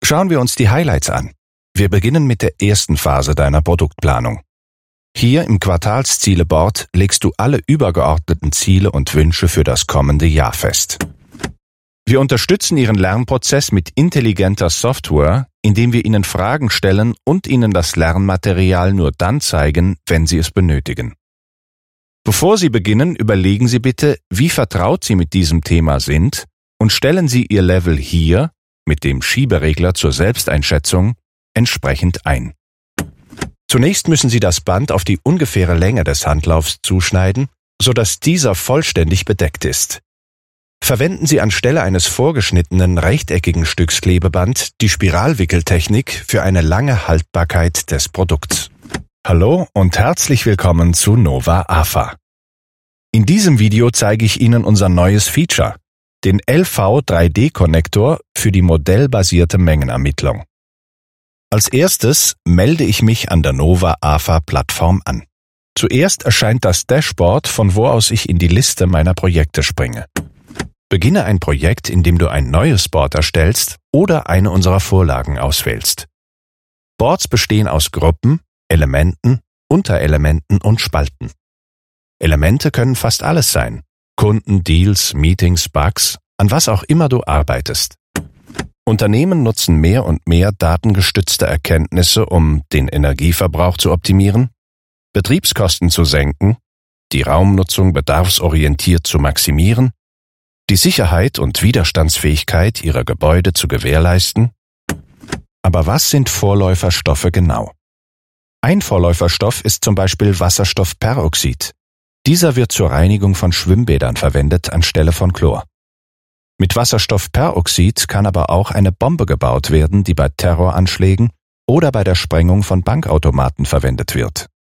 Schauen wir uns die Highlights an. Wir beginnen mit der ersten Phase deiner Produktplanung. Hier im Quartalsziele-Board legst du alle übergeordneten Ziele und Wünsche für das kommende Jahr fest. Wir unterstützen Ihren Lernprozess mit intelligenter Software, indem wir Ihnen Fragen stellen und Ihnen das Lernmaterial nur dann zeigen, wenn Sie es benötigen. Bevor Sie beginnen, überlegen Sie bitte, wie vertraut Sie mit diesem Thema sind und stellen Sie Ihr Level hier, mit dem Schieberegler zur Selbsteinschätzung, entsprechend ein. Zunächst müssen Sie das Band auf die ungefähre Länge des Handlaufs zuschneiden, sodass dieser vollständig bedeckt ist. Verwenden Sie anstelle eines vorgeschnittenen rechteckigen Stücks Klebeband die Spiralwickeltechnik für eine lange Haltbarkeit des Produkts. Hallo und herzlich willkommen zu Nova AFA. In diesem Video zeige ich Ihnen unser neues Feature, den LV3D-Konnektor für die modellbasierte Mengenermittlung. Als erstes melde ich mich an der Nova AFA-Plattform an. Zuerst erscheint das Dashboard, von wo aus ich in die Liste meiner Projekte springe. Beginne ein Projekt, indem du ein neues Board erstellst oder eine unserer Vorlagen auswählst. Boards bestehen aus Gruppen, Elementen, Unterelementen und Spalten. Elemente können fast alles sein: Kunden, Deals, Meetings, Bugs, an was auch immer du arbeitest. Unternehmen nutzen mehr und mehr datengestützte Erkenntnisse, um den Energieverbrauch zu optimieren, Betriebskosten zu senken, die Raumnutzung bedarfsorientiert zu maximieren, die Sicherheit und Widerstandsfähigkeit ihrer Gebäude zu gewährleisten. Aber was sind Vorläuferstoffe genau? Ein Vorläuferstoff ist zum Beispiel Wasserstoffperoxid. Dieser wird zur Reinigung von Schwimmbädern verwendet anstelle von Chlor. Mit Wasserstoffperoxid kann aber auch eine Bombe gebaut werden, die bei Terroranschlägen oder bei der Sprengung von Bankautomaten verwendet wird.